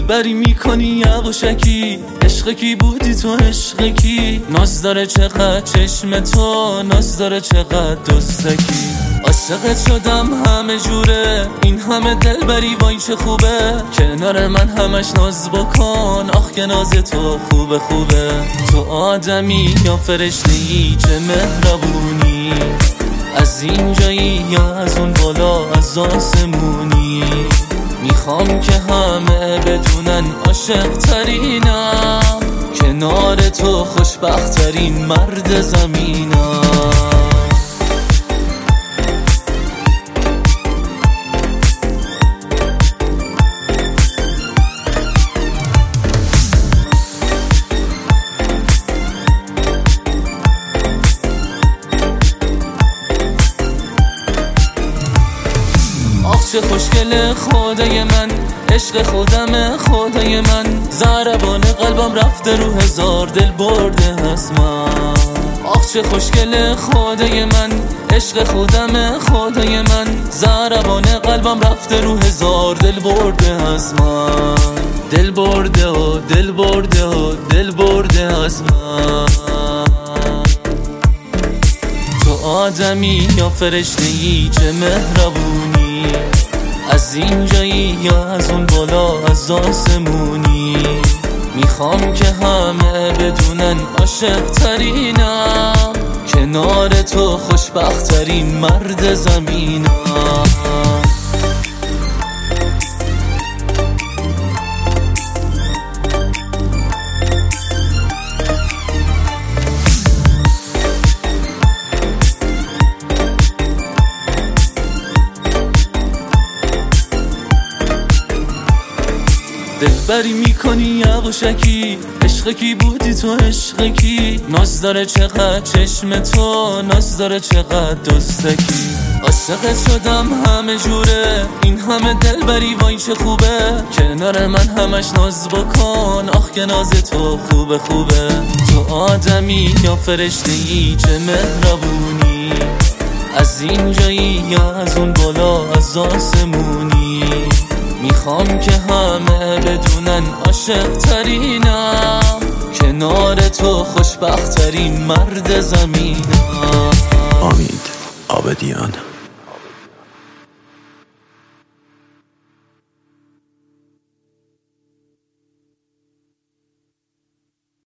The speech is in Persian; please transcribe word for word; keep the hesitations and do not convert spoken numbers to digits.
دلبری میکنی یواشکی، عشق کی بودی تو عشق کی؟ ناز داره چقدر چشم تو، ناز داره چقدر دستکی. عاشقت شدم همه جوره، این همه دلبری وای چه خوبه. کنار من همش ناز بکن، آخ که ناز تو خوبه خوبه. تو آدمی یا فرشته‌ای چه مهربونی، از اینجایی یا از اون بالا از آسمونی. میخوام که همه بدونن عاشق ترینم، کنار تو خوشبخت ترین مرد زمینم. چه خوشگله خدای من، عشق خودم خدای من. ضربان قلبم رفته رو هزار دل برده از من. آخ چه خوشگله خدای من، عشق خودم خدای من. ضربان قلبم رفته رو هزار دل برده از من. دل برده و دل برده و دل برده از من. تو آدمی یا فرشته‌ای چه مهربونی، از اینجایی یا از اون بالا از آسمونی. میخوام که همه بدونن عاشق ترینم، کنار تو خوشبخت ترین مرد زمینم. دلبری میکنی یواشکی، عشق کی بودی تو عشق کی؟ ناز داره چقدر چشم تو، ناز داره چقدر دستکی. عاشقت شدم همه جوره، این همه دلبری وای چه خوبه. کنار من همش ناز بکن، آخ که ناز تو خوبه خوبه. تو آدمی یا فرشته‌ای چه مهربونی، از اینجایی یا از اون بالا از آسمونی. میخوام که همه بدونن عاشق ترینم، کنار تو خوشبخت ترین مرد زمینم. امید آبدیان.